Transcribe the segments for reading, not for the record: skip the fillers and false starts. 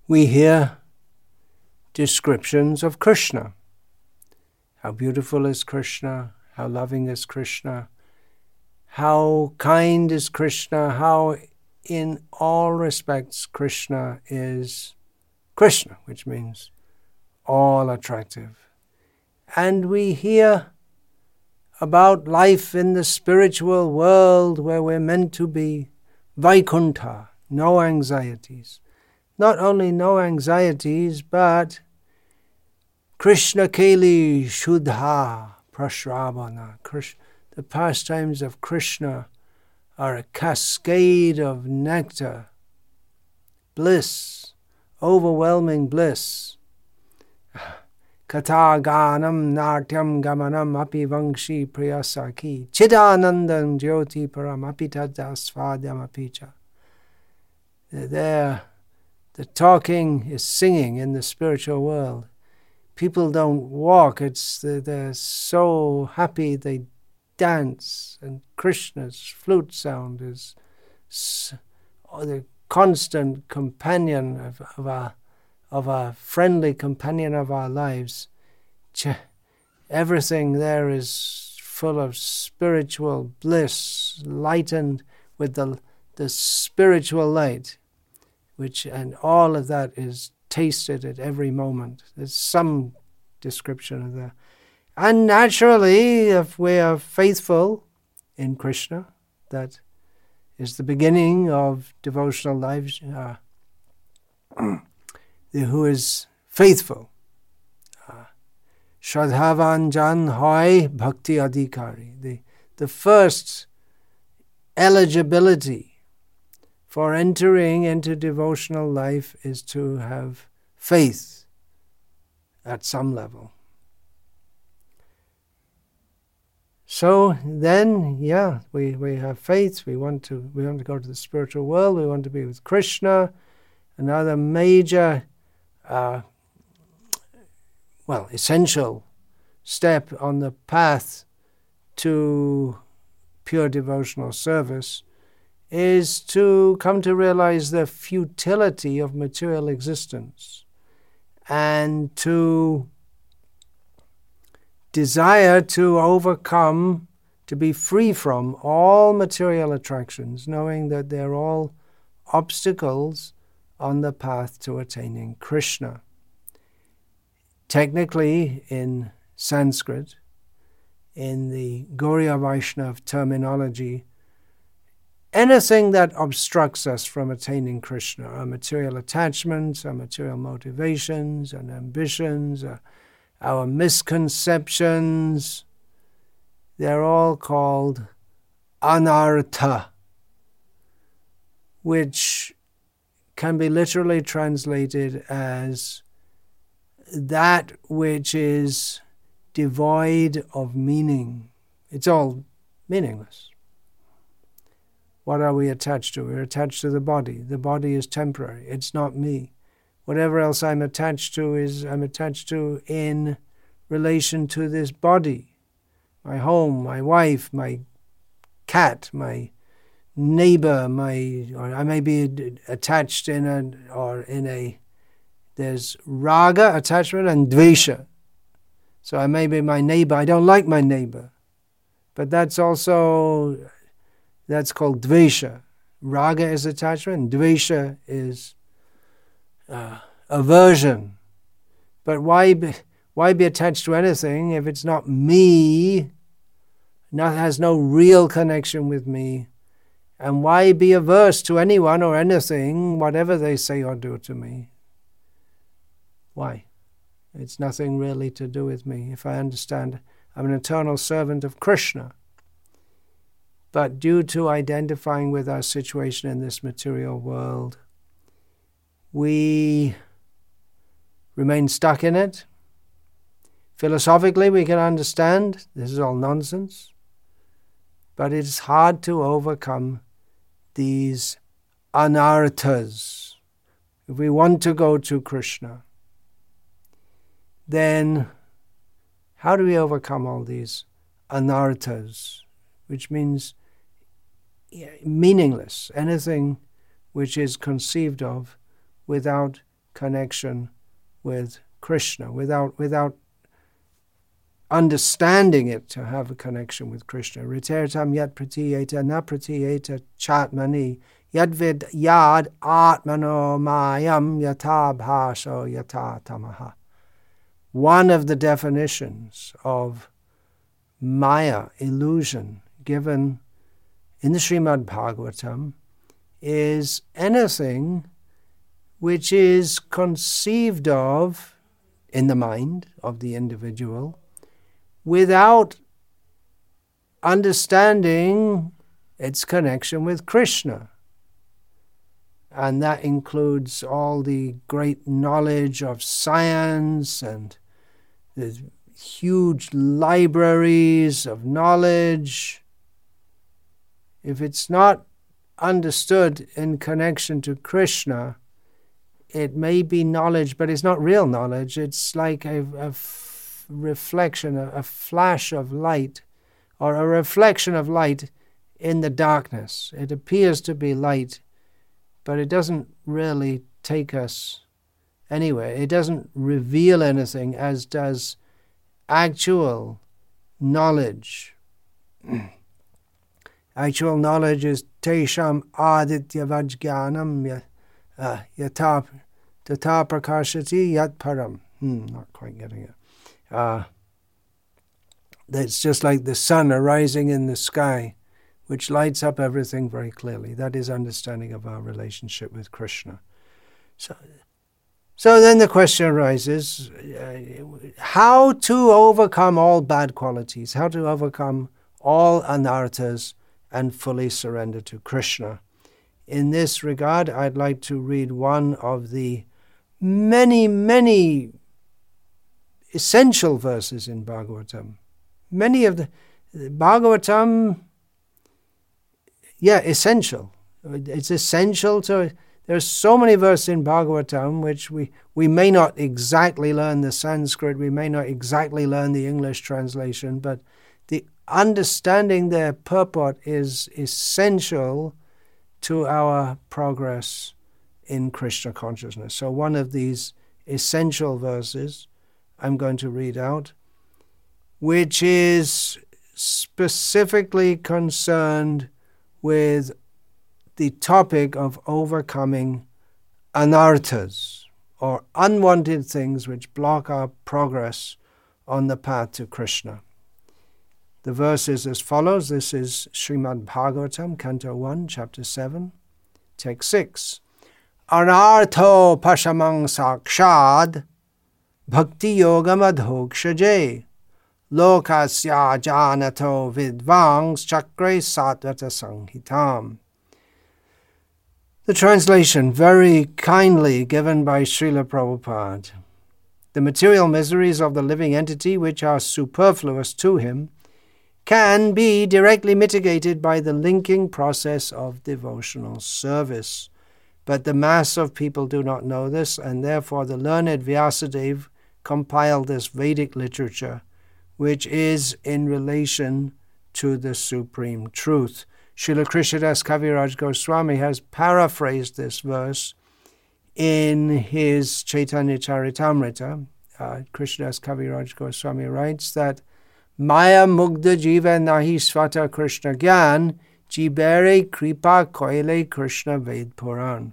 we hear descriptions of Krishna. How beautiful is Krishna? How loving is Krishna? How kind is Krishna? How in all respects Krishna is Krishna, which means all attractive. And we hear about life in the spiritual world where we're meant to be, Vaikuntha, no anxieties. Not only no anxieties, but Krishna Keli Shuddha Prashravana. The pastimes of Krishna are a cascade of nectar, bliss, overwhelming bliss. Katha Ganam Natyam Gamanam Api Vangshi Priyasaki Chidanandam Jyoti Param Api Tadasvadyam Apicha. There, the talking is singing in the spiritual world. People don't walk, they're so happy they dance, and Krishna's flute sound is the constant companion of our friendly companion of our lives. Everything there is full of spiritual bliss, lightened with the spiritual light, and all of that is tasted at every moment. There's some description of that. And naturally, if we are faithful in Krishna, that is the beginning of devotional life, who is faithful. Shradhavan Jan Hoy Bhakti Adhikari. The first eligibility for entering into devotional life is to have faith at some level. So then, we have faith. We want to go to the spiritual world. We want to be with Krishna. Another major, essential step on the path to pure devotional service is to come to realize the futility of material existence and to desire to overcome, to be free from all material attractions, knowing that they're all obstacles on the path to attaining Krishna. Technically, in Sanskrit, in the Gauriya Vaishnava terminology, anything that obstructs us from attaining Krishna, our material attachments, our material motivations and ambitions, our misconceptions, they're all called anartha, which can be literally translated as that which is devoid of meaning. It's all meaningless. What are we attached to? We're attached to the body. The body is temporary. It's not me. Whatever else I'm attached to in relation to this body. My home, my wife, my cat, my neighbor, or I may be attached there's raga, attachment, and dvesha. So I may be my neighbor. I don't like my neighbor. But that's called dvesha. Raga is attachment, and dvesha is aversion. But why be attached to anything if it's not me, has no real connection with me? And why be averse to anyone or anything, whatever they say or do to me? Why? It's nothing really to do with me. If I understand, I'm an eternal servant of Krishna. But due to identifying with our situation in this material world, we remain stuck in it. Philosophically, we can understand this is all nonsense, but it's hard to overcome these anarthas. If we want to go to Krishna, then how do we overcome all these anarthas, which means meaningless, anything which is conceived of without connection with Krishna, without understanding it to have a connection with Krishna. Ritirtam yat pratiyeta na pratiyeta chatmani yadvid yad atmano mayam yata bhasho yata tamaha. One of the definitions of Maya, illusion, given in the Srimad Bhagavatam is anything which is conceived of in the mind of the individual without understanding its connection with Krishna. And that includes all the great knowledge of science and the huge libraries of knowledge. If it's not understood in connection to Krishna, it may be knowledge, but it's not real knowledge. It's like a reflection, a flash of light, or a reflection of light in the darkness. It appears to be light, but it doesn't really take us anywhere. It doesn't reveal anything as does actual knowledge. Actual knowledge is tesham aditya vajganam yata prakashati yat param. Not quite getting it. That's just like the sun arising in the sky, which lights up everything very clearly. That is understanding of our relationship with Krishna. So then the question arises, how to overcome all bad qualities, how to overcome all anarthas and fully surrender to Krishna. In this regard, I'd like to read one of the many, many essential verses in Bhagavatam. Many of the Bhagavatam, essential. It's essential to... There's so many verses in Bhagavatam which we may not exactly learn the Sanskrit, we may not exactly learn the English translation, but the understanding their purport is essential to our progress in Krishna consciousness. So one of these essential verses I'm going to read out, which is specifically concerned with the topic of overcoming anarthas, or unwanted things which block our progress on the path to Krishna. The verse is as follows. This is Srimad Bhagavatam, Canto 1, Chapter 7, Text 6. Anartho pashamang sakshad bhakti yogam adhokshaje lokasya janato vidvangs chakre satvata sanghitam. The translation, very kindly given by Srila Prabhupada. The material miseries of the living entity, which are superfluous to him, can be directly mitigated by the linking process of devotional service. But the mass of people do not know this, and therefore the learned Vyasadeva compiled this Vedic literature, which is in relation to the supreme truth. Srila Krishnadas Kaviraj Goswami has paraphrased this verse in his Chaitanya Charitamrita. Krishnadas Kaviraj Goswami writes that Maya Mugdha Jiva Nahi Svata Krishna Gyan Jibere Kripa Koile Krishna Ved Puran.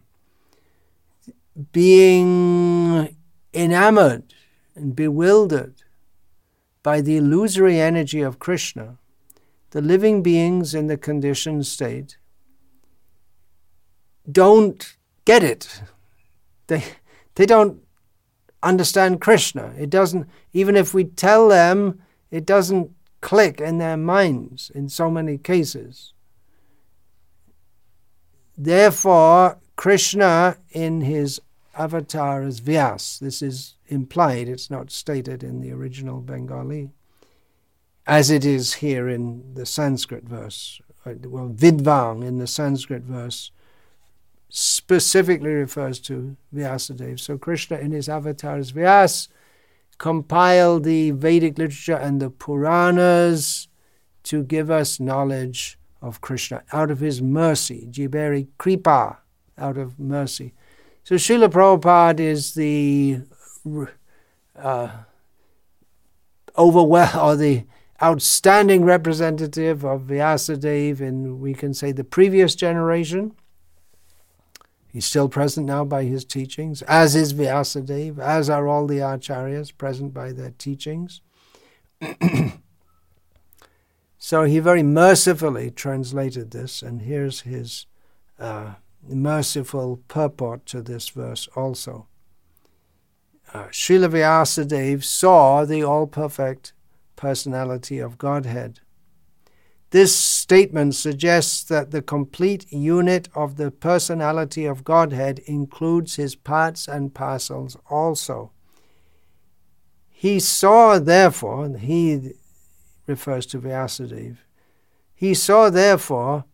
Being enamored and bewildered by the illusory energy of Krishna, the living beings in the conditioned state don't get it. They don't understand Krishna. It doesn't, even if we tell them, it doesn't click in their minds in so many cases. Therefore, Krishna in his avatar as Vyas, this is implied, it's not stated in the original Bengali, as it is here in the Sanskrit verse. Well, Vidvang in the Sanskrit verse specifically refers to Vyasadeva. So Krishna in his avatar as Vyas compiled the Vedic literature and the Puranas to give us knowledge of Krishna out of his mercy, Jiberi Kripa, out of mercy. So Srila Prabhupada is the the outstanding representative of Vyasadeva in, we can say, the previous generation. He's still present now by his teachings, as is Vyasadeva, as are all the acharyas present by their teachings. So he very mercifully translated this, and here's his merciful purport to this verse also. Srila Vyasadeva saw the all-perfect personality of Godhead. This statement suggests that the complete unit of the personality of Godhead includes his parts and parcels also. He saw, therefore, and he refers to Vyasadeva, he saw, therefore,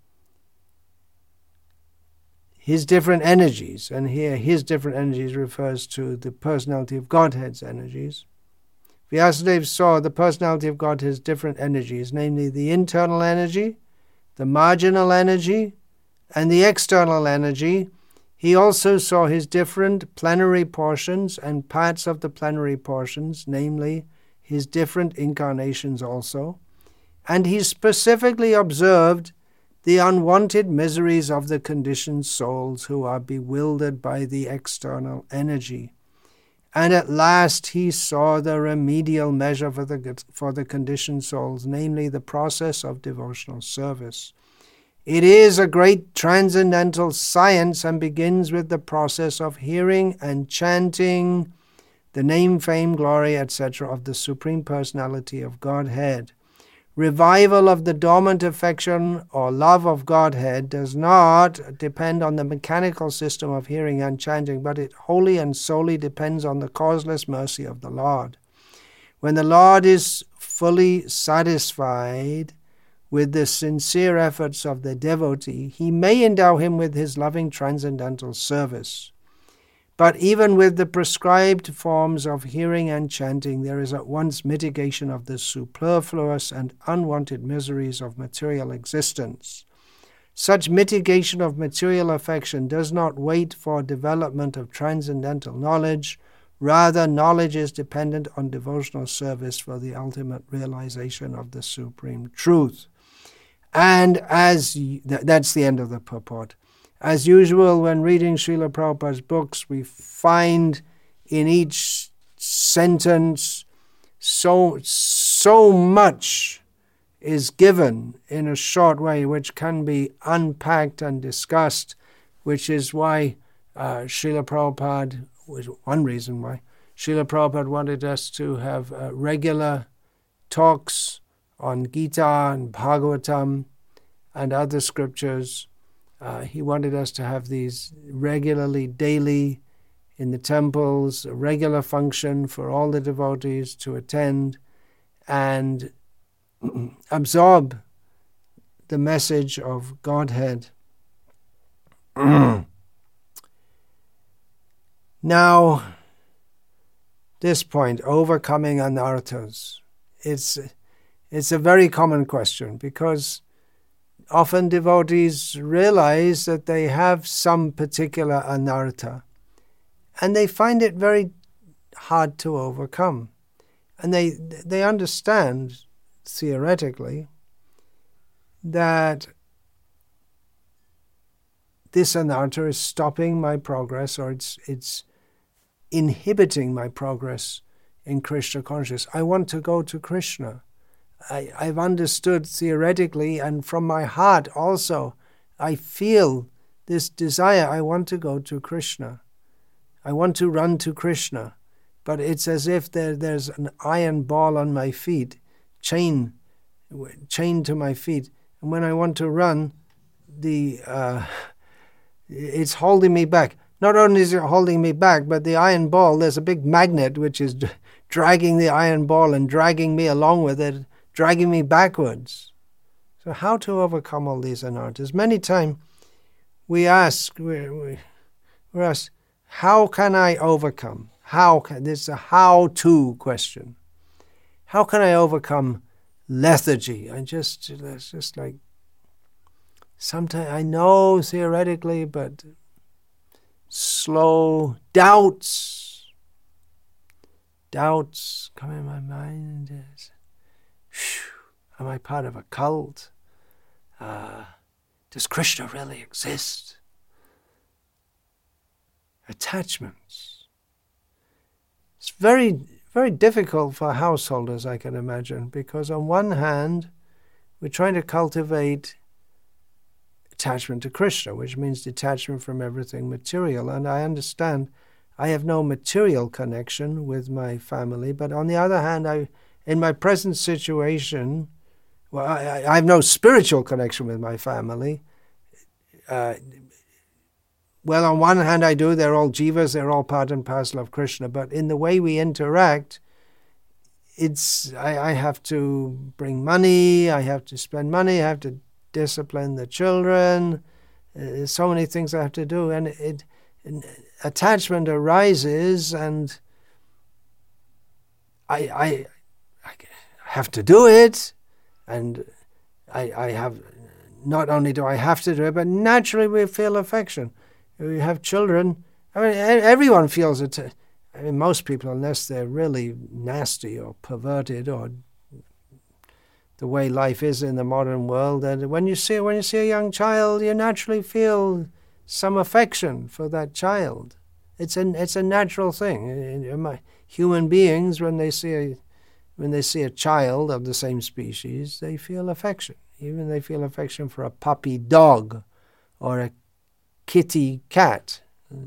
his different energies, and here his different energies refers to the personality of Godhead's energies. Vyasadeva saw the personality of Godhead's different energies, namely the internal energy, the marginal energy, and the external energy. He also saw his different plenary portions and parts of the plenary portions, namely his different incarnations also. And he specifically observed the unwanted miseries of the conditioned souls who are bewildered by the external energy. And at last he saw the remedial measure for the conditioned souls, namely the process of devotional service. It is a great transcendental science and begins with the process of hearing and chanting the name, fame, glory, etc. of the Supreme Personality of Godhead. Revival of the dormant affection or love of Godhead does not depend on the mechanical system of hearing and chanting, but it wholly and solely depends on the causeless mercy of the Lord. When the Lord is fully satisfied with the sincere efforts of the devotee, he may endow him with his loving transcendental service. But even with the prescribed forms of hearing and chanting, there is at once mitigation of the superfluous and unwanted miseries of material existence. Such mitigation of material affection does not wait for development of transcendental knowledge. Rather, knowledge is dependent on devotional service for the ultimate realization of the supreme truth. And that's the end of the purport. As usual, when reading Srila Prabhupada's books, we find in each sentence so much is given in a short way, which can be unpacked and discussed, which is why Srila Prabhupada, was one reason why Srila Prabhupada wanted us to have regular talks on Gita and Bhagavatam and other scriptures. He wanted us to have these regularly, daily, in the temples, a regular function for all the devotees to attend and absorb the message of Godhead. Now, this point, overcoming anarthas, it's a very common question because often devotees realize that they have some particular anartha and they find it very hard to overcome. And they understand theoretically that this anartha is stopping my progress or it's inhibiting my progress in Krishna consciousness. I want to go to Krishna. I've understood theoretically and from my heart also, I feel this desire. I want to go to Krishna. I want to run to Krishna. But it's as if there's an iron ball on my feet, chained to my feet. And when I want to run, it's holding me back. Not only is it holding me back, but the iron ball, there's a big magnet which is dragging the iron ball and dragging me along with it, dragging me backwards. So how to overcome all these anarthas? Many times we're asked, how can I overcome? This is a how-to question. How can I overcome lethargy? It's just like, sometimes I know theoretically, but slow doubts come in my mind. Am I part of a cult? Does Krishna really exist? Attachments. It's very, very difficult for householders, I can imagine, because on one hand, we're trying to cultivate attachment to Krishna, which means detachment from everything material. And I understand I have no material connection with my family, but on the other hand, in my present situation, well, I have no spiritual connection with my family. Well, on one hand I do, they're all jivas, they're all part and parcel of Krishna, but in the way we interact, I have to bring money, I have to spend money, I have to discipline the children, there's so many things I have to do, and attachment arises, and I have to do it, and I have, not only do I have to do it, but naturally we feel affection. We have children. I mean, everyone feels it. I mean, most people, unless they're really nasty or perverted, or the way life is in the modern world, that when you see a young child, you naturally feel some affection for that child. It's a natural thing. Human beings, when they see a child of the same species, they feel affection. Even they feel affection for a puppy dog or a kitty cat.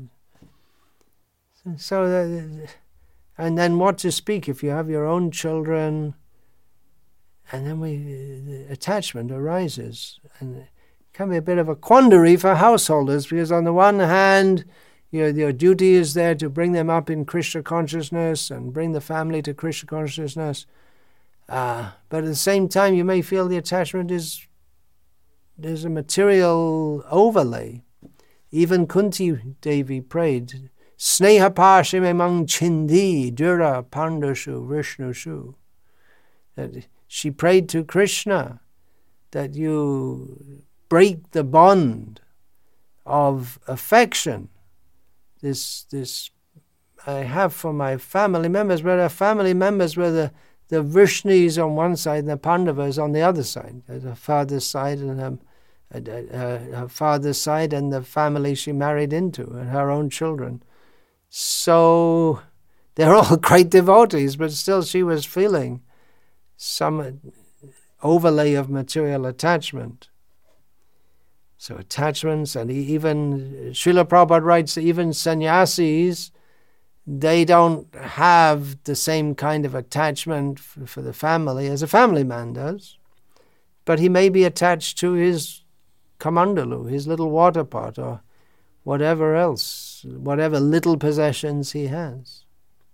So, and then what to speak if you have your own children, and then the attachment arises, and it can be a bit of a quandary for householders, because on the one hand, your duty is there to bring them up in Krishna consciousness and bring the family to Krishna consciousness, but at the same time you may feel the attachment there's a material overlay. Even Kunti Devi prayed, Sneha Pashim Emang Chindi Dura Pandashu Vishnushu. That she prayed to Krishna that you break the bond of affection. This I have for my family members, where our family members were the Vishnus on one side and the Pandavas on the other side, the father's side and her father's side and the family she married into and her own children. So they're all great devotees, but still she was feeling some overlay of material attachment. So attachments, and even Srila Prabhupada writes, even sannyasis, they don't have the same kind of attachment for the family as a family man does, but he may be attached to his kamandalu, his little water pot, or whatever else, whatever little possessions he has.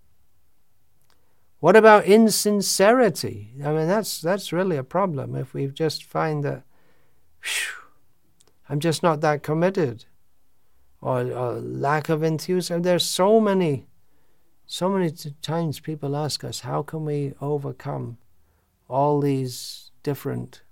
What about insincerity? I mean, that's really a problem if we just find that, I'm just not that committed, or lack of enthusiasm. There's so many times people ask us, how can we overcome all these different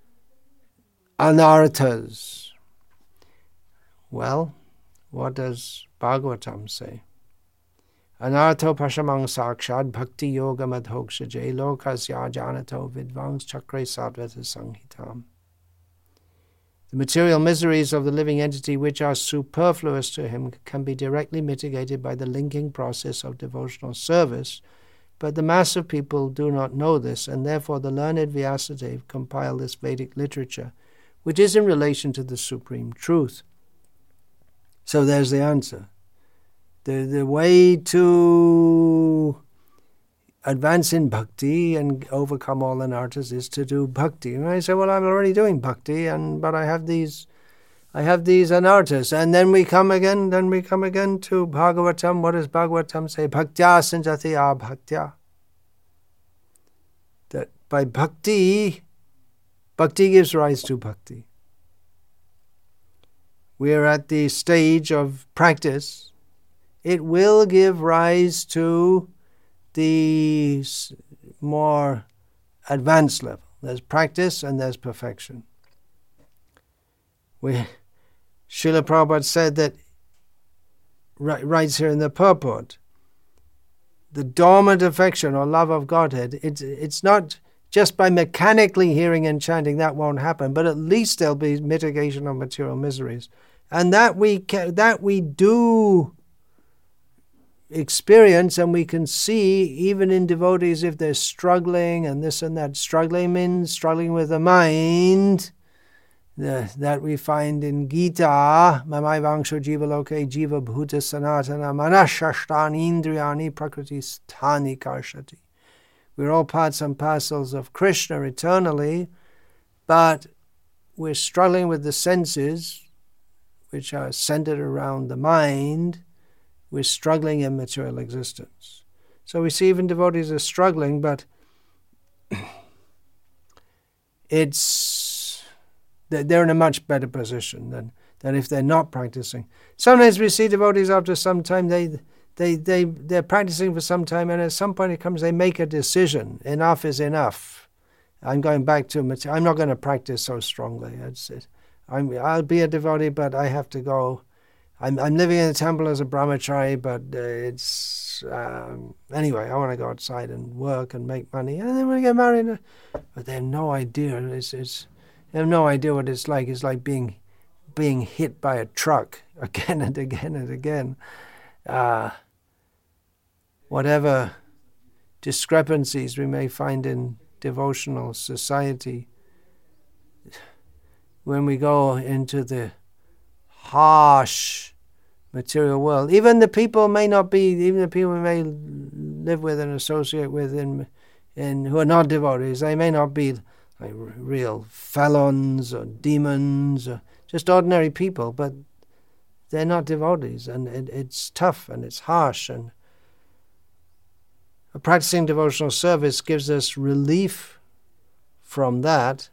anarthas? Well, what does Bhagavatam say? Anartho pashamang sakshad bhakti yoga madhokshaje lokasya janato vidvangs chakre sadvata sanghitam. The material miseries of the living entity which are superfluous to him can be directly mitigated by the linking process of devotional service, but the mass of people do not know this, and therefore the learned Vyasadeva compiled this Vedic literature, which is in relation to the supreme truth. So there's the answer. The way to advance in bhakti and overcome all anarthas is to do bhakti. And I say, well, I'm already doing bhakti, but I have these anarthas. And then we come again to Bhagavatam. What does Bhagavatam say? Bhaktya sanjati abhaktya. That by bhakti gives rise to bhakti. We are at the stage of practice. It will give rise to the more advanced level. There's practice and there's perfection. Srila Prabhupada said that writes here in the purport, the dormant affection or love of Godhead, it's not just by mechanically hearing and chanting, that won't happen, but at least there'll be mitigation of material miseries. And that we do experience, and we can see even in devotees if they're struggling and this and that. Struggling means struggling with the mind, that we find in Gita, Mamai Vangsho Jiva Loke Jiva Bhuta Sanatana Manashashtani Indriyani Prakriti Sthani Karshati. We're all parts and parcels of Krishna eternally, but we're struggling with the senses, which are centered around the mind. We're struggling in material existence. So we see even devotees are struggling, but they're in a much better position than if they're not practicing. Sometimes we see devotees after some time, they're practicing for some time, and at some point it comes, they make a decision. Enough is enough. I'm going back to material. I'm not going to practice so strongly. I'll be a devotee, but I have to go. I'm living in the temple as a brahmachari, but anyway, I want to go outside and work and make money, and then we get married. But they have no idea. They have no idea what it's like. It's like being hit by a truck again and again and again. Whatever discrepancies we may find in devotional society, when we go into the harsh material world, even the people we may live with and associate with in who are not devotees, they may not be like real felons or demons or just ordinary people, but they're not devotees, and it's tough and it's harsh, and a practicing devotional service gives us relief from that.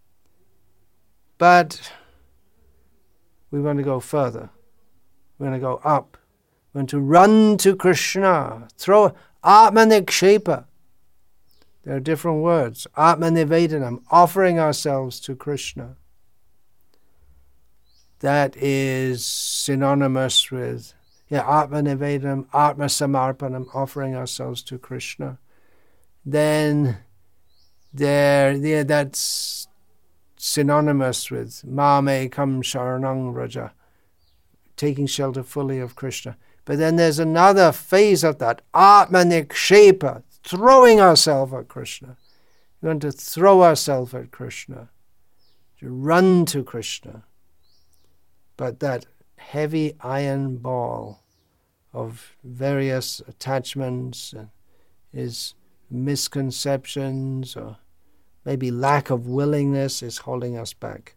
But we want to go further. We want to go up. We want to run to Krishna. Throw Atmanikshepa. There are different words. Atmanivedanam, offering ourselves to Krishna. That is synonymous with Atmanivedanam, Atmasamarpanam, offering ourselves to Krishna. Then that's synonymous with Mame Kam Sharanang Raja, taking shelter fully of Krishna. But then there's another phase of that, Atmanikshepa, throwing ourselves at Krishna. We want to throw ourselves at Krishna, to run to Krishna. But that heavy iron ball of various attachments is misconceptions or maybe lack of willingness is holding us back.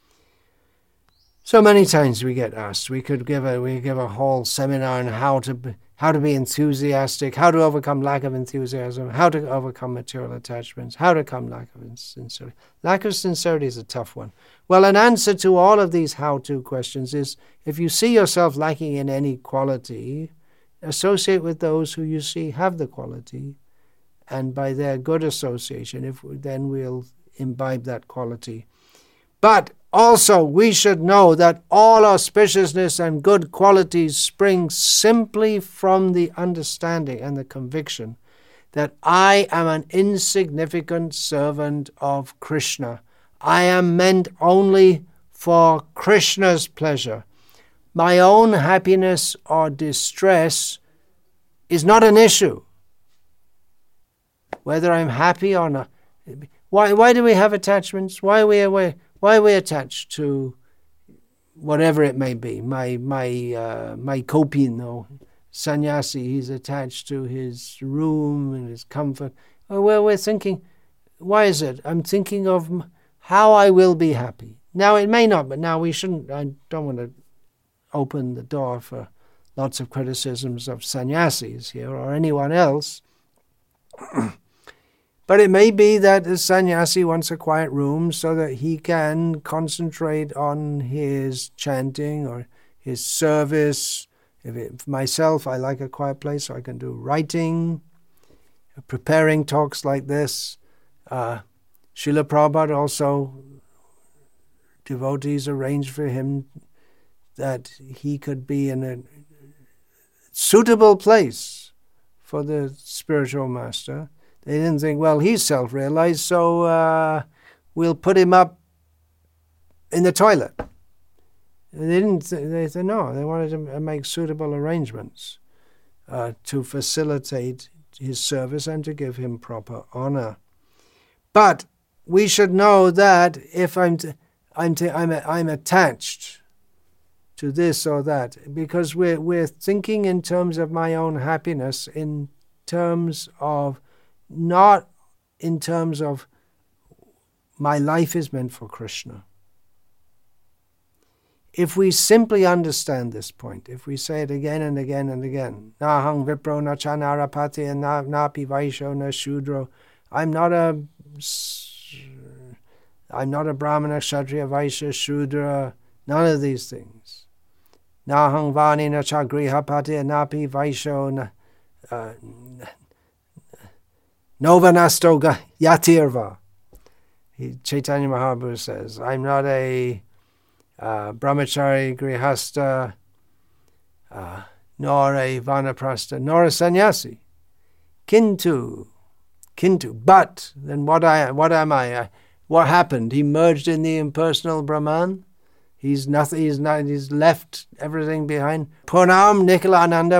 So many times we get asked, we give a whole seminar on how to be enthusiastic, how to overcome lack of enthusiasm, how to overcome material attachments, how to overcome lack of sincerity. Lack of sincerity is a tough one. Well, an answer to all of these how-to questions is, if you see yourself lacking in any quality, associate with those who you see have the quality, and by their good association, then we'll imbibe that quality. But also, we should know that all auspiciousness and good qualities spring simply from the understanding and the conviction that I am an insignificant servant of Krishna. I am meant only for Krishna's pleasure. My own happiness or distress is not an issue. Whether I'm happy or not. Why do we have attachments? Why are we attached to whatever it may be? My kopin or sannyasi, he's attached to his room and his comfort. Well, we're thinking, why is it? I'm thinking of how I will be happy. Now, it may not, but now we shouldn't. I don't want to open the door for lots of criticisms of sannyasis here or anyone else. But it may be that the sannyasi wants a quiet room so that he can concentrate on his chanting or his service. For myself, I like a quiet place so I can do writing, preparing talks like this. Srila Prabhupada also, devotees arranged for him that he could be in suitable place for the spiritual master. They didn't think, well, he's self-realized, so we'll put him up in the toilet. They didn't. They said no. They wanted to make suitable arrangements to facilitate his service and to give him proper honor. But we should know that if I'm attached to this or that, because we're thinking in terms of my own happiness, in terms of not in terms of my life is meant for Krishna. If we simply understand this point, if we say it again and again and again, Nahang Vipro na Chanarapati and Napi Vaisho na Shudro, I'm not a Brahmana, Kshatriya, Vaishya, Shudra, none of these things. Nahang Vani na Chagrihapati and Napi Vaisho na Novanastoga Yatirva. Chaitanya Mahaprabhu says, I'm not a brahmachari, grihasta, nor a vanaprastha, nor a sannyasi. Kintu, but then what am I? What happened? He merged in the impersonal Brahman. He's nothing. He's left everything behind. Purnam Nikhilananda,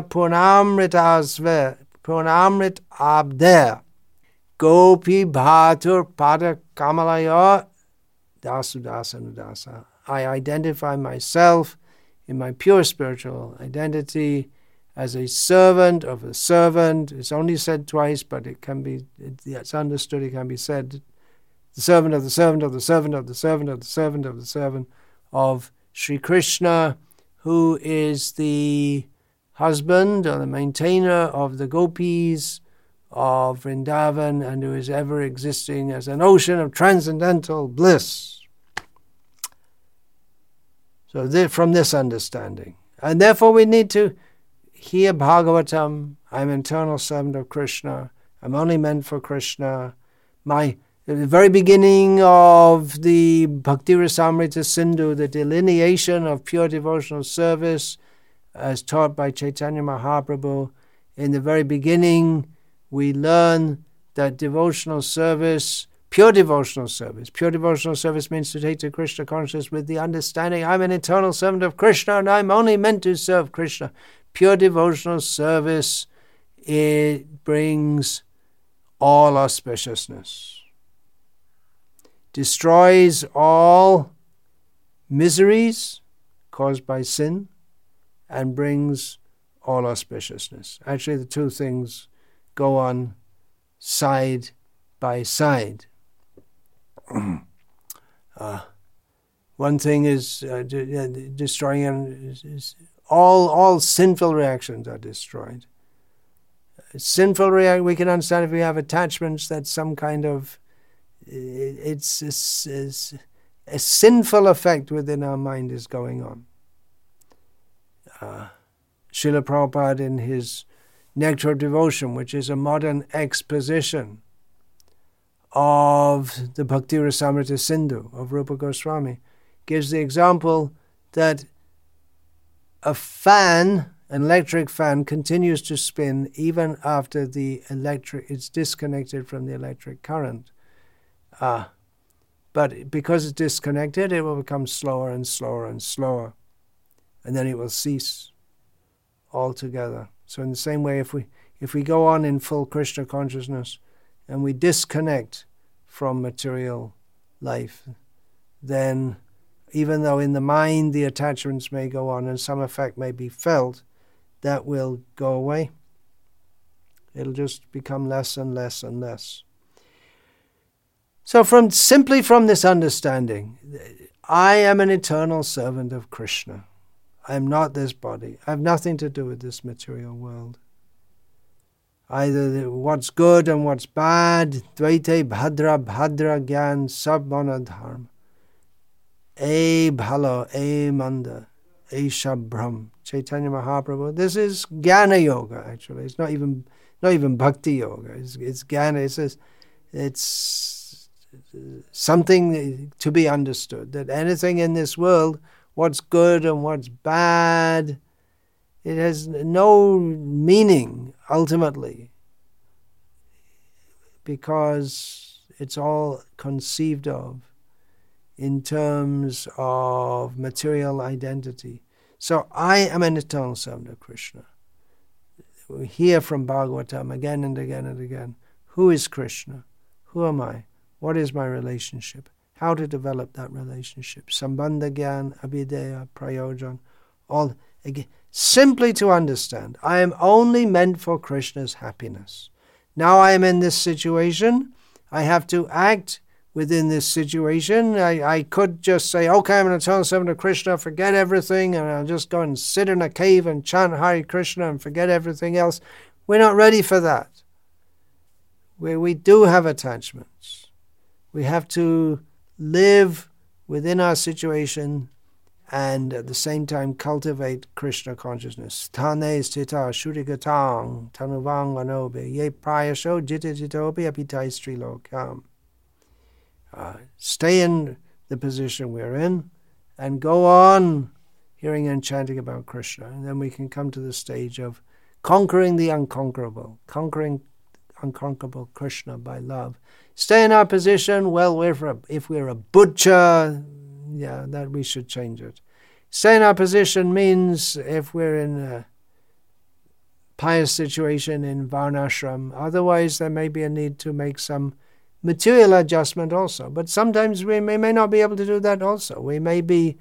Purnamrit Abder, Gopi Bhatur Pada Kamalaya Dasudasanudasa. I identify myself in my pure spiritual identity as a servant of a servant. It's only said twice, but it's understood, it can be said, the servant of the servant of the servant of the servant of the servant of the servant of Sri Krishna, who is the husband or the maintainer of the gopis of Vrindavan and who is ever existing as an ocean of transcendental bliss. So from this understanding. And therefore we need to hear Bhagavatam. I'm an eternal servant of Krishna. I'm only meant for Krishna. The very beginning of the Bhakti Rasamrita Sindhu, the delineation of pure devotional service as taught by Chaitanya Mahaprabhu, in the very beginning we learn that devotional service, pure devotional service means to take to Krishna consciousness with the understanding, I'm an eternal servant of Krishna and I'm only meant to serve Krishna. Pure devotional service, it brings all auspiciousness, destroys all miseries caused by sin, and brings all auspiciousness. Actually, the two things go on side by side. One thing is destroying, all sinful reactions are destroyed. Sinful reaction, we can understand if we have attachments that some kind of, it's a sinful effect within our mind is going on. Srila Prabhupada in his Nectar of Devotion, which is a modern exposition of the Bhakti Rasamrita Sindhu of Rupa Goswami, gives the example that an electric fan continues to spin even after it's disconnected from the electric current. But because it's disconnected, it will become slower and slower and slower, and then it will cease altogether. So in the same way, if we go on in full Krishna consciousness and we disconnect from material life, then even though in the mind the attachments may go on and some effect may be felt, that will go away. It'll just become less and less and less. So simply from this understanding, I am an eternal servant of Krishna. I am not this body. I have nothing to do with this material world. Either what's good and what's bad, dvaite bhadra gyan sab manadharma. E bhalo, e manda, e shabram. Chaitanya Mahaprabhu. This is Jnana Yoga, actually. It's not even Bhakti Yoga. It's Jnana. It's something to be understood, that anything in this world, what's good and what's bad, It has no meaning ultimately, because it's all conceived of in terms of material identity. So I am an eternal servant of Krishna. We hear from Bhagavatam again and again and again. Who is Krishna? Who am I? What is my relationship? How to develop that relationship? Sambandha Gyan, Abhideya, Prayojan, all again. Simply to understand, I am only meant for Krishna's happiness. Now I am in this situation. I have to act within this situation. I could just say, okay, I'm an eternal servant of Krishna, forget everything, and I'll just go and sit in a cave and chant Hare Krishna and forget everything else. We're not ready for that. We do have attachments. We have to live within our situation and at the same time cultivate Krishna consciousness. Thane stita shurigatang tanuvang vanobe ye prayasho jitijitobi apitaistri lokam. Stay in the position we're in and go on hearing and chanting about Krishna. And then we can come to the stage of conquering the unconquerable, conquering unconquerable Krishna by love. Stay in our position. Well, if we're a butcher, that we should change it. Stay in our position means if we're in a pious situation in Varnashram. Otherwise, there may be a need to make some material adjustment also. But sometimes we may not be able to do that also. We may be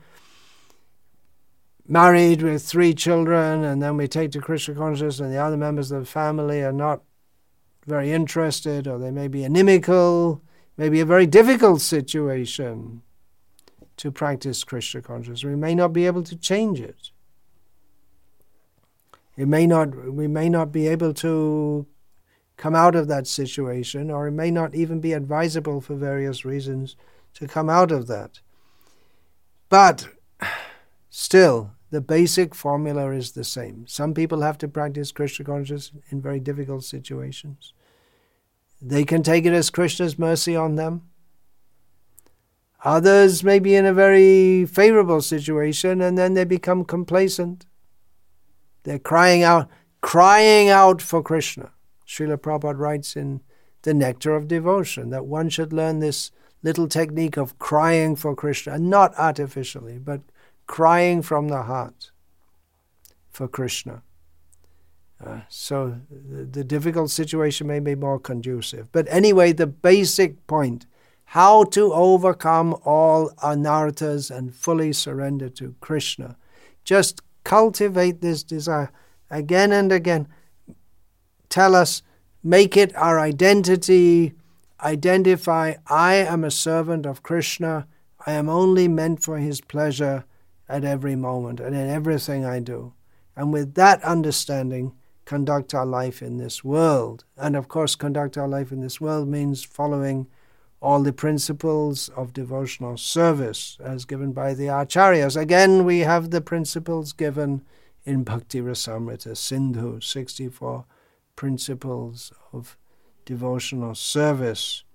married with 3 children, and then we take to Krishna consciousness, and the other members of the family are not very interested, or they may be inimical, maybe a very difficult situation to practice Krishna consciousness. We may not be able to change it. We may not be able to come out of that situation, or it may not even be advisable for various reasons to come out of that. But still, the basic formula is the same. Some people have to practice Krishna consciousness in very difficult situations. They can take it as Krishna's mercy on them. Others may be in a very favorable situation, and then they become complacent. They're crying out for Krishna. Srila Prabhupada writes in The Nectar of Devotion that one should learn this little technique of crying for Krishna, and not artificially, but crying from the heart for Krishna. So the difficult situation may be more conducive. But anyway, the basic point, how to overcome all anarthas and fully surrender to Krishna. Just cultivate this desire again and again. Tell us, make it our identity. Identify, I am a servant of Krishna. I am only meant for his pleasure at every moment and in everything I do. And with that understanding, conduct our life in this world. And of course, conduct our life in this world means following all the principles of devotional service as given by the Acharyas. Again, we have the principles given in Bhakti Rasamrita Sindhu, 64 principles of devotional service.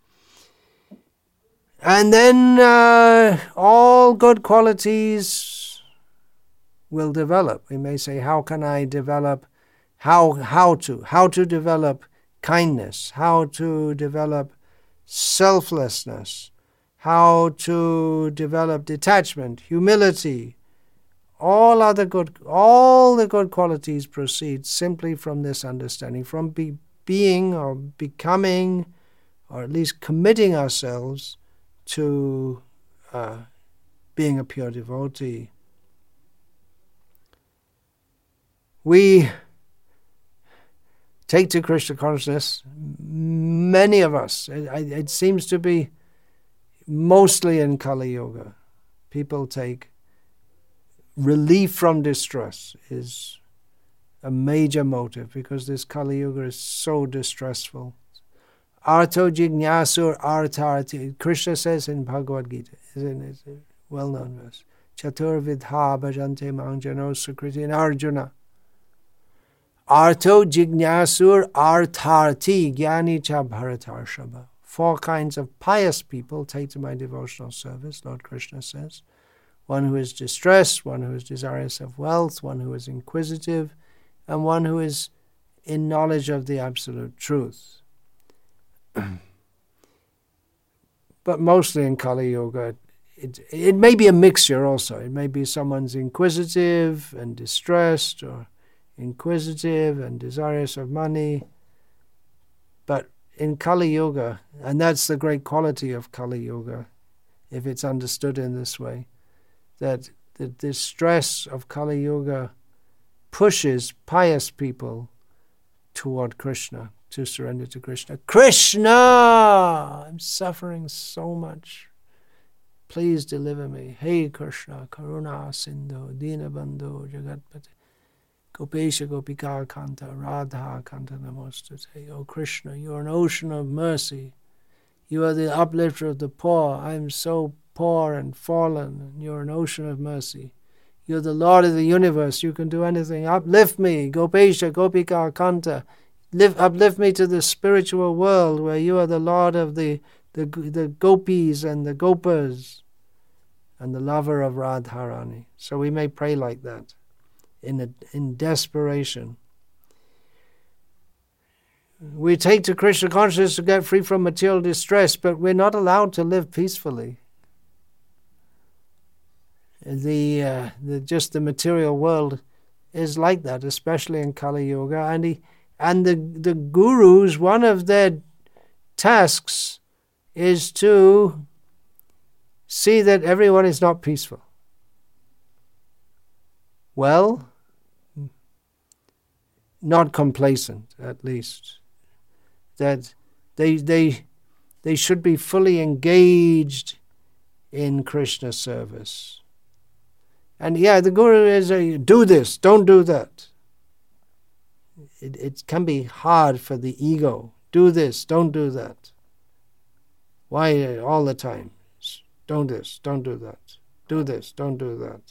And then all good qualities will develop. We may say, how can I develop, how to develop kindness, how to develop selflessness, how to develop detachment, humility. All the good qualities proceed simply from this understanding, from being or becoming, or at least committing ourselves to being a pure devotee. We take to Krishna consciousness, many of us, it seems to be mostly in Kali Yuga, people take relief from distress is a major motive, because this Kali Yuga is so distressful. Arto jignasur artarti. Krishna says in Bhagavad Gita, isn't it? A well-known verse. Chatur vidha bhajante mangjano sukriti in Arjuna. Arto jignasur artarti gyani cha bharatarshava. 4 kinds of pious people take to my devotional service, Lord Krishna says. One who is distressed, one who is desirous of wealth, one who is inquisitive, and one who is in knowledge of the absolute truth. But mostly in Kali Yuga, it may be a mixture also. It may be someone's inquisitive and distressed, or inquisitive and desirous of money. But in Kali Yuga, and that's the great quality of Kali Yuga, if it's understood in this way, that the distress of Kali Yuga pushes pious people toward Krishna, to surrender to Krishna. Krishna! I'm suffering so much. Please deliver me. Hey Krishna, Karuna Sindhu, Dinabandhu, Jagatpati, Gopesha Gopika Kanta, Radha Kanta Namostate. Oh Krishna, you are an ocean of mercy. You are the uplifter of the poor. I am so poor and fallen, and you're an ocean of mercy. You're the Lord of the universe. You can do anything. Uplift me, Gopesha Gopika Kanta. Uplift me to the spiritual world where you are the Lord of the gopis and the gopas and the lover of Radharani. So we may pray like that in desperation. We take to Krishna consciousness to get free from material distress, but we're not allowed to live peacefully. Just the material world is like that, especially in Kali Yuga, and the gurus, one of their tasks is to see that everyone is not peaceful. Well, not complacent, at least. That they should be fully engaged in Krishna service. And the guru is do this, don't do that. It can be hard for the ego. Do this, don't do that. Why all the time? Don't this, don't do that. Do this, don't do that.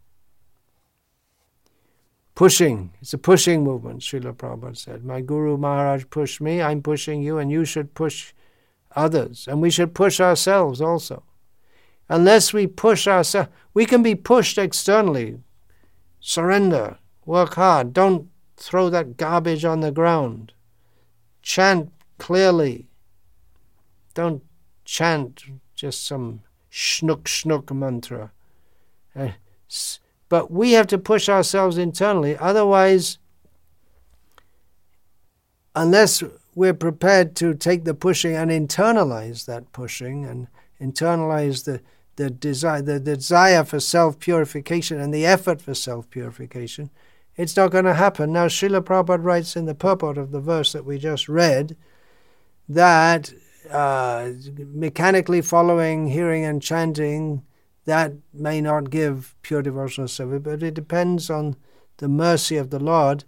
Pushing. It's a pushing movement, Srila Prabhupada said. My Guru Maharaj pushed me, I'm pushing you, and you should push others. And we should push ourselves also. Unless we push ourselves, we can be pushed externally. Surrender. Work hard. Don't throw that garbage on the ground. Chant clearly. Don't chant just some shnuk mantra. But we have to push ourselves internally. Otherwise, unless we're prepared to take the pushing and internalize that pushing and internalize the desire for self-purification and the effort for self-purification, it's not going to happen. Now, Srila Prabhupada writes in the purport of the verse that we just read that mechanically following, hearing and chanting, that may not give pure devotional service, but it depends on the mercy of the Lord,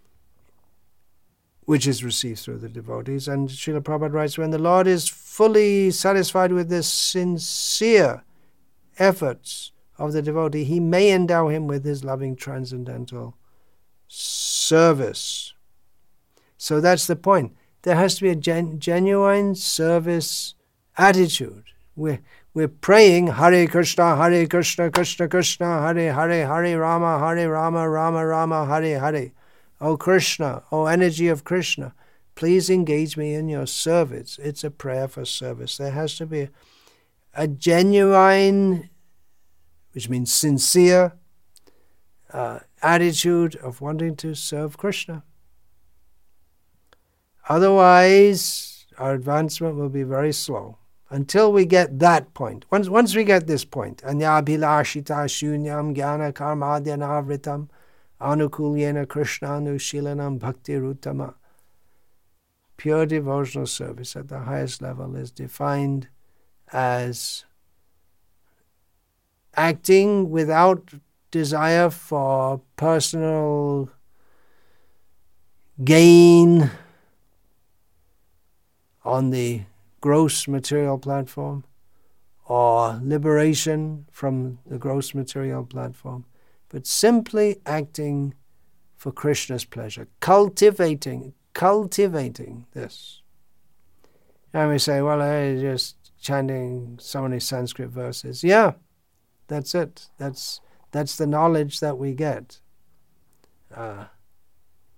which is received through the devotees. And Srila Prabhupada writes, when the Lord is fully satisfied with the sincere efforts of the devotee, he may endow him with his loving transcendental service. So that's the point. There has to be a genuine service attitude. We're praying Hare Krishna, Krishna Krishna, Hare Hare, Hare Rama, Rama Rama, Hare Hare. O Krishna, O energy of Krishna, please engage me in your service. It's a prayer for service. There has to be a genuine, which means sincere, attitude of wanting to serve Krishna. Otherwise, our advancement will be very slow. Until we get that point. Once we get this point, anyabhilashita shunyam jnana karmadyanavritam anukulyena krishnanushilanam bhakti ruttama. Pure devotional service at the highest level is defined as acting without desire for personal gain on the gross material platform, or liberation from the gross material platform, but simply acting for Krishna's pleasure, cultivating this. And we say, well, I'm just chanting so many Sanskrit verses. Yeah, that's it. That's the knowledge that we get.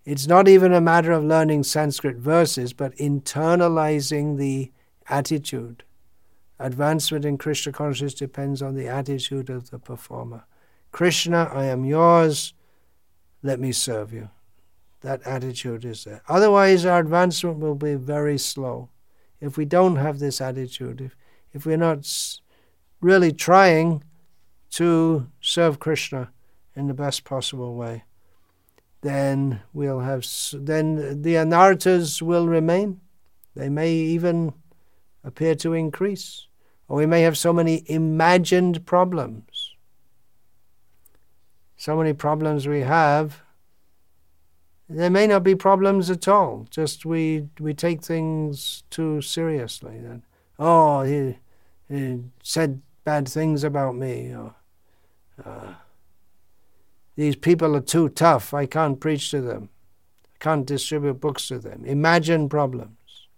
It's not even a matter of learning Sanskrit verses, but internalizing the attitude. Advancement in Krishna consciousness depends on the attitude of the performer. Krishna, I am yours, let me serve you. That attitude is there. Otherwise, our advancement will be very slow. If we don't have this attitude, if we're not really trying to serve Krishna in the best possible way, then the anarthas will remain. They may even appear to increase. Or we may have so many imagined problems. So many problems we have, there may not be problems at all. Just we take things too seriously. That, oh, he said bad things about me. Or, these people are too tough. I can't preach to them. I can't distribute books to them. Imagine problems.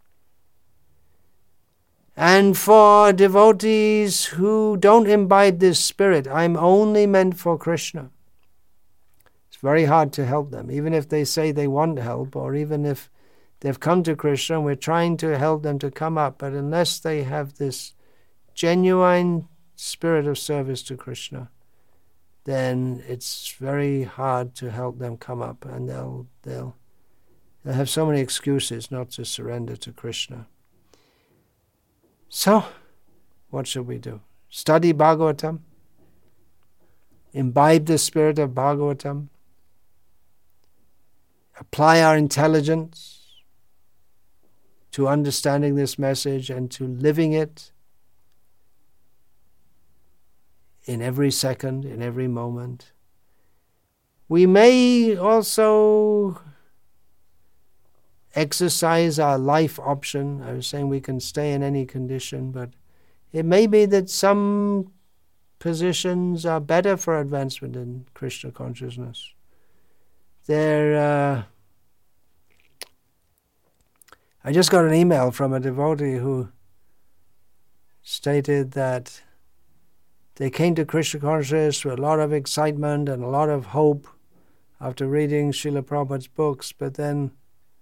And for devotees who don't imbibe this spirit, I'm only meant for Krishna. It's very hard to help them, even if they say they want help, or even if they've come to Krishna and we're trying to help them to come up. But unless they have this genuine spirit of service to Krishna, then it's very hard to help them come up, and they'll have so many excuses not to surrender to Krishna. So, what should we do? Study Bhagavatam, imbibe the spirit of Bhagavatam, apply our intelligence to understanding this message and to living it in every second, in every moment. We may also exercise our life option. I was saying we can stay in any condition, but it may be that some positions are better for advancement in Krishna consciousness. I just got an email from a devotee who stated that they came to Krishna consciousness with a lot of excitement and a lot of hope after reading Srila Prabhupada's books, but then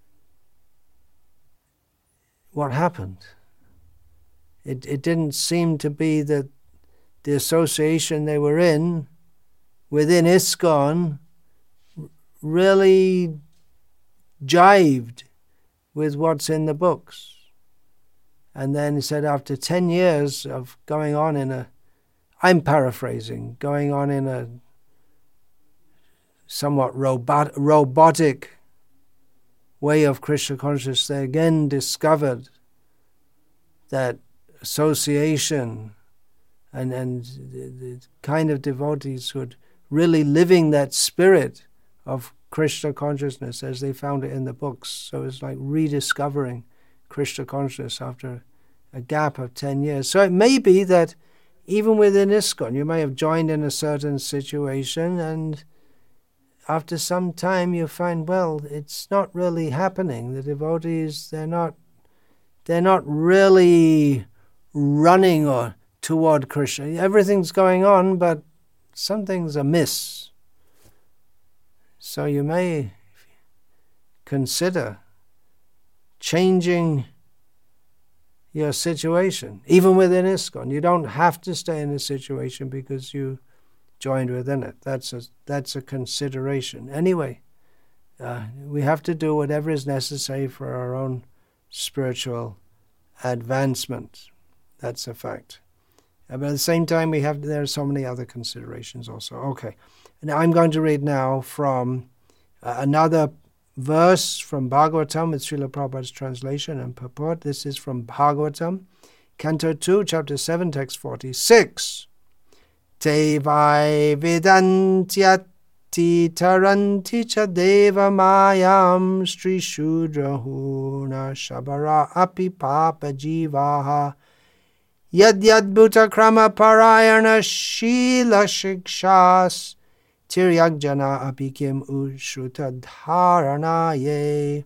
what happened? It didn't seem to be that the association they were in within ISKCON really jived with what's in the books. And then he said after 10 years of going on I'm paraphrasing, going on in a somewhat robotic way of Krishna consciousness, they again discovered that association and the kind of devotees who are really living that spirit of Krishna consciousness as they found it in the books. So it's like rediscovering Krishna consciousness after a gap of 10 years. So it may be that even within ISKCON, you may have joined in a certain situation, and after some time you find, well, it's not really happening. The devotees, they're not really running or toward Krishna. Everything's going on, but something's amiss. So you may consider changing your situation, even within ISKCON. You don't have to stay in a situation because you joined within it. That's a consideration. Anyway, we have to do whatever is necessary for our own spiritual advancement. That's a fact. But at the same time, there are so many other considerations also. Okay. Now I'm going to read now from another verse from Bhagavatam with Srila Prabhupada's translation and purport. This is from Bhagavatam, Canto 2, Chapter 7, Text 46. Te vai vidantyati taranti cha deva mayam stri shudra huna shabara api papa jivaha yad bhuta krama parayana shila shikshas tiryagjana apikim ushruta dharanaye.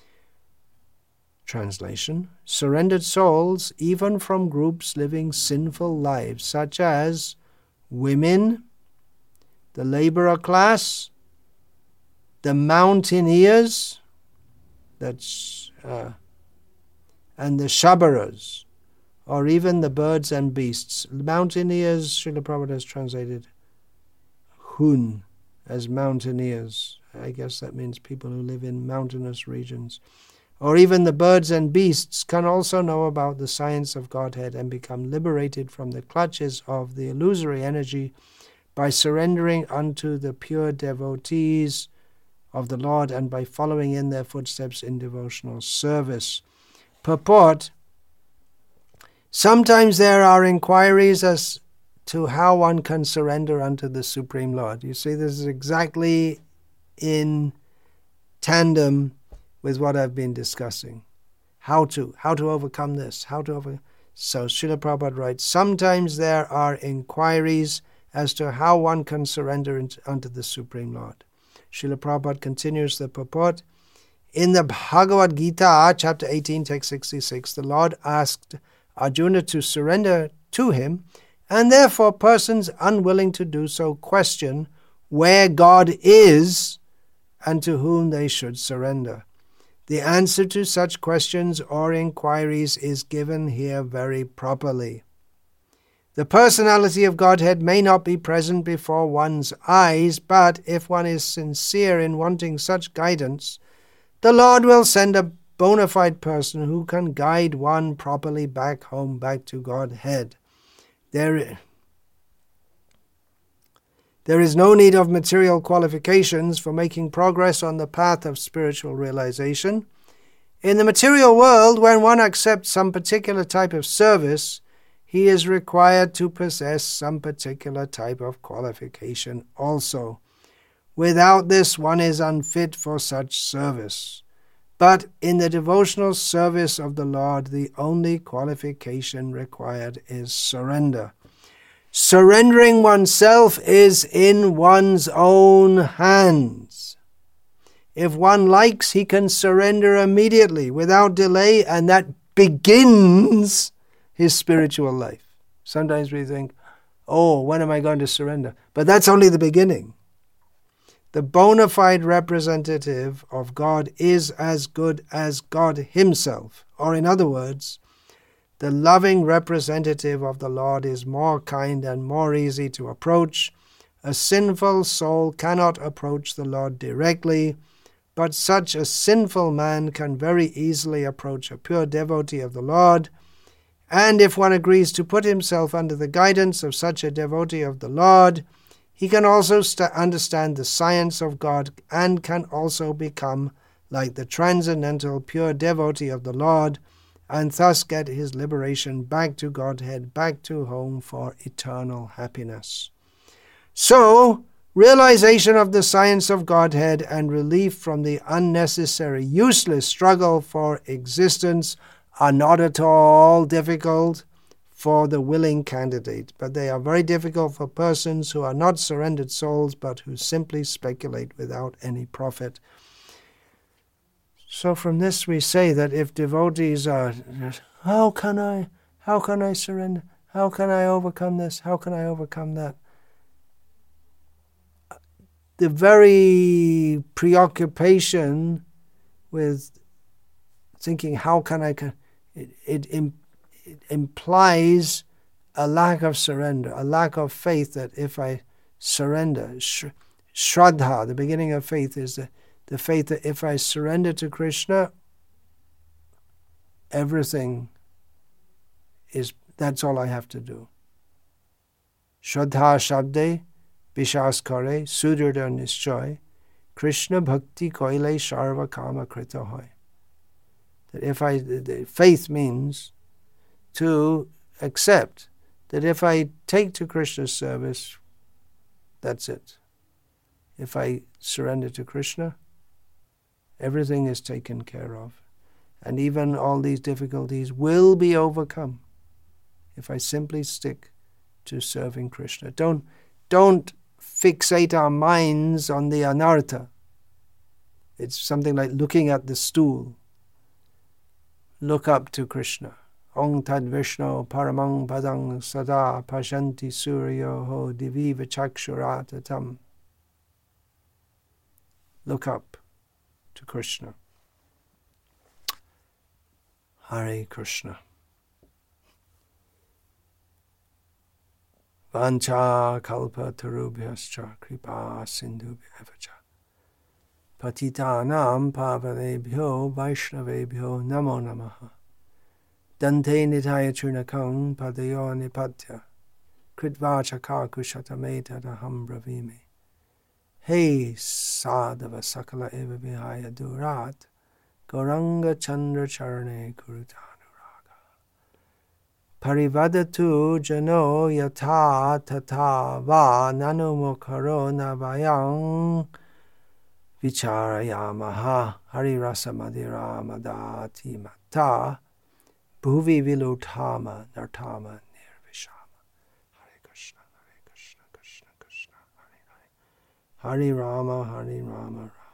Translation: surrendered souls, even from groups living sinful lives, such as women, the laborer class, the mountaineers, that's and the Shabaras, or even the birds and beasts. Mountaineers, Srila Prabhupada has translated Hun as mountaineers. I guess that means people who live in mountainous regions. Or even the birds and beasts can also know about the science of Godhead and become liberated from the clutches of the illusory energy by surrendering unto the pure devotees of the Lord and by following in their footsteps in devotional service. Purport: sometimes there are inquiries as to how one can surrender unto the Supreme Lord. You see, this is exactly in tandem with what I've been discussing. How to overcome this, So Srila Prabhupada writes, sometimes there are inquiries as to how one can surrender unto the Supreme Lord. Srila Prabhupada continues the purport. In the Bhagavad Gita, chapter 18, text 66, the Lord asked Arjuna to surrender to him, and therefore persons unwilling to do so question where God is and to whom they should surrender. The answer to such questions or inquiries is given here very properly. The personality of Godhead may not be present before one's eyes, but if one is sincere in wanting such guidance, the Lord will send a bona fide person who can guide one properly back home, back to Godhead. There is no need of material qualifications for making progress on the path of spiritual realization. In the material world, when one accepts some particular type of service, he is required to possess some particular type of qualification also. Without this, one is unfit for such service. But in the devotional service of the Lord, the only qualification required is surrender. Surrendering oneself is in one's own hands. If one likes, he can surrender immediately, without delay, and that begins his spiritual life. Sometimes we think, oh, when am I going to surrender? But that's only the beginning. The bona fide representative of God is as good as God himself. Or in other words, the loving representative of the Lord is more kind and more easy to approach. A sinful soul cannot approach the Lord directly, but such a sinful man can very easily approach a pure devotee of the Lord. And if one agrees to put himself under the guidance of such a devotee of the Lord, he can also understand the science of God and can also become like the transcendental pure devotee of the Lord, and thus get his liberation back to Godhead, back to home for eternal happiness. So, realization of the science of Godhead and relief from the unnecessary, useless struggle for existence are not at all difficult for the willing candidate, but they are very difficult for persons who are not surrendered souls, but who simply speculate without any profit. So from this we say that if devotees are, how can I surrender? How can I overcome this? How can I overcome that? The very preoccupation with thinking, how can I, it implies a lack of surrender, a lack of faith that if I surrender, Shraddha, the beginning of faith, is the faith that if I surrender to Krishna, everything that's all I have to do. Shraddha Shabde, Vishas Kare, Sudhirda Nishchoy, Krishna Bhakti Koile Sharva Kama Krita Hoy. That faith means to accept that if I take to Krishna's service, that's it. If I surrender to Krishna, everything is taken care of. And even all these difficulties will be overcome if I simply stick to serving Krishna. Don't fixate our minds on the anartha. It's something like looking at the stool. Look up to Krishna. Ong tad Vishnu paramang padang sada pashanti suryo ho divi vachakshuratatam. look up to Krishna. Hare Krishna. Vancha kalpa tarubhyascha kripa sindhubhya cha patitanam pavanebhyo vaishnavebhyo namo namaha dante nitaya churnakam padayo nipatya kritvacha kakushatameta bravimi. Hey sadhava sakala eva vihaya durat Gauranga Chandra Charane Kurutanuraga Parivadatu Jano Yata Tata Va Nanumukaro Navayang Vicharayamaha Harirasa Madhira Madati Mata Bhuvi Vilutama Nartama Nirvishama. Hare Krishna, Hare Krishna, Krishna Krishna, Hare Hare. Hare Rama, Hare Rama,